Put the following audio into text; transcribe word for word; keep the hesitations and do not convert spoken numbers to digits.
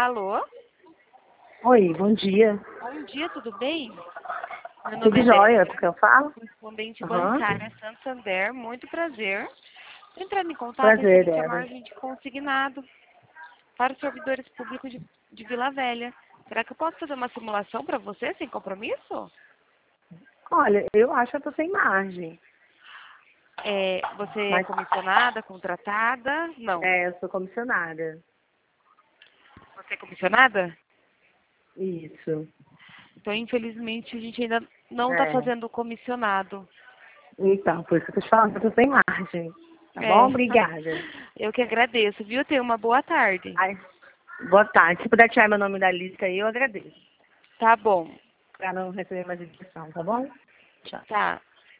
Alô? Oi, bom dia. Bom dia, tudo bem? Meu nome Tudo é jóia, Débora, porque eu falo? correspondente Aham. bancária Santander, muito prazer. Entrando em contato Prazer, referente à Débora. margem de consignado para os servidores públicos de, de Vila Velha. Será que eu posso fazer uma simulação para você, sem compromisso? Olha, eu acho que eu tô sem margem. É, você é Mas, comissionada, contratada? Não. é, eu sou comissionada. Você é comissionada? Isso. Então, infelizmente, a gente ainda não está É. fazendo o comissionado. Então, por isso que eu tô te falando que eu tô sem margem. Tá bom? É. Obrigada. Eu que agradeço, viu? Tenha uma boa tarde. Ai, boa tarde. Se puder tirar meu nome da lista aí, eu agradeço. Tá bom. Pra não receber mais indicação, tá bom? Tchau. Tá.